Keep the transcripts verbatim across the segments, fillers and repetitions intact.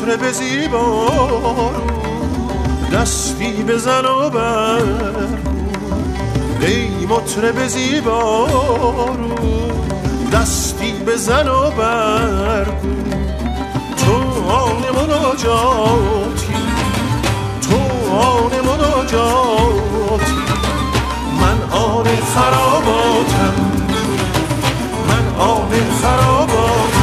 مطرب زیبا دستی بزن و برگو، ای مطرب زیبا دستی بزن و برگو. تو آن مناجاتی، تو آن مناجاتی، من آن خراباتم، من آن خراباتم.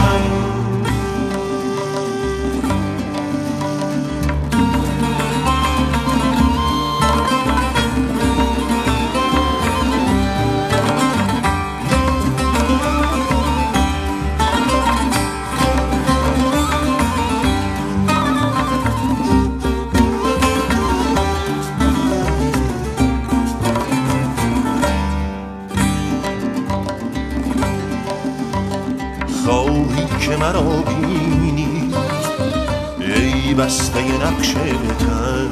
که مرا بینی ای بسته نقش تن،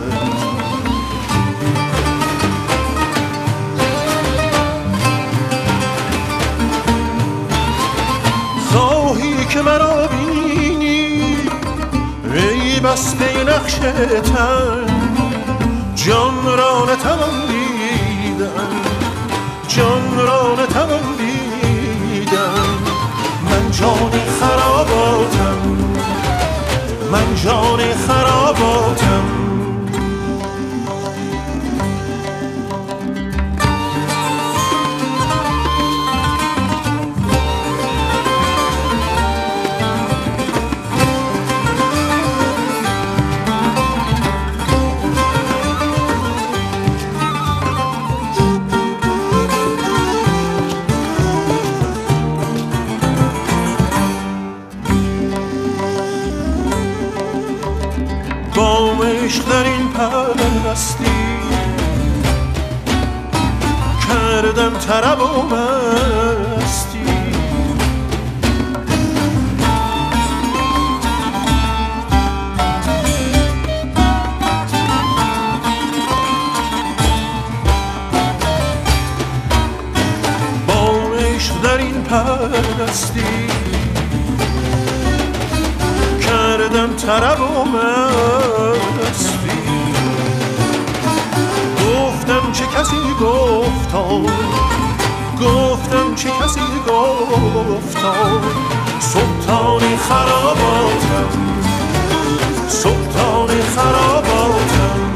خواهی که مرا بینی ای بسته نقش تن، جان را نتوان دیدن، جان را نتوان دیدن. من جان خراباتم، من جان خراباتم. عشق در این پرستی کردم طرب و مستی، با عشق در این پرستی کردم طرب و مستی. گفتم چه کسی گفتا، گفتم چه کسی گفتا، سلطان خراباتم، سلطان خراباتم.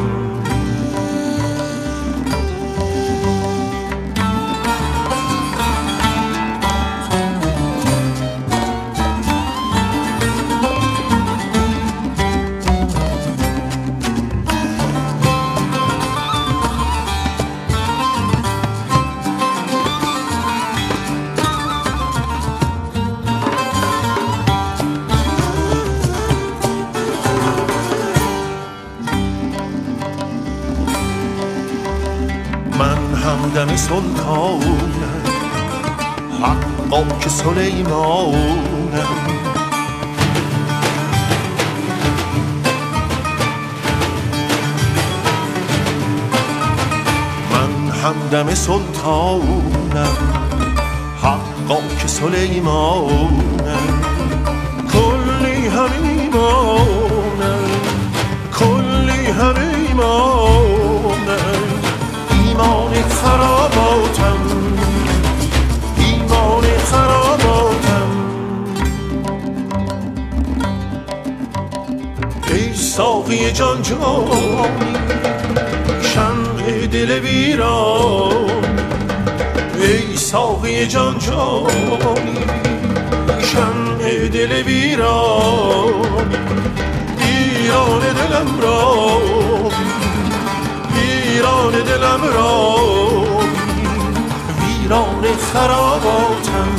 همدم سلطانم، حقا که سلیمانم. من همدم سلطانم، حقا که سلیمانم. کلی هم ایمانم، کلی هم ایمانم. ایمان خراباتم، ایمان خراباتم. ای ساقی جان جانی، شمع دل ویران. ای ساقی جان جانی، شمع دل ویران. ایران دلم را، ایران دلم را، ویران خراباتم،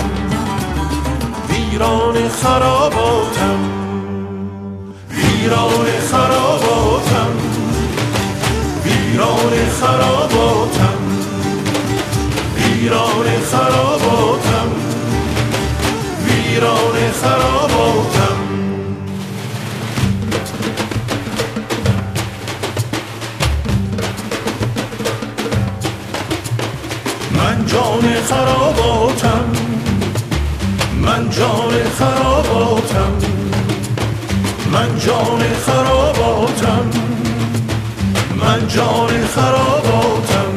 ویران خراباتم، ویران خراباتم، ویران خراباتم، ویران خراباتم، ویران خراباتم. من جان خراباتم، من جان خراباتم، من جان خراباتم، من جان خراباتم.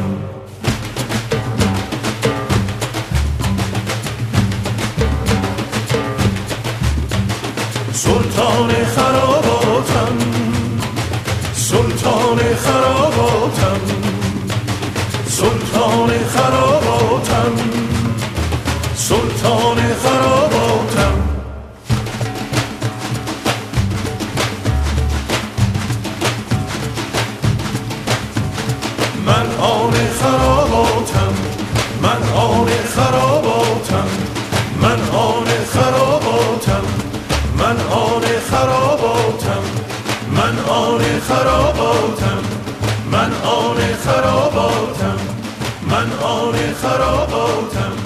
سلطان خراباتم، سلطان خراباتم، سلطان خراباتم، سلطان خراباتم. من آن خراباتم، من آن خراباتم، من آن خراباتم، من آن خراباتم، من آن خراباتم، من آن خراباتم، من آن خراباتم.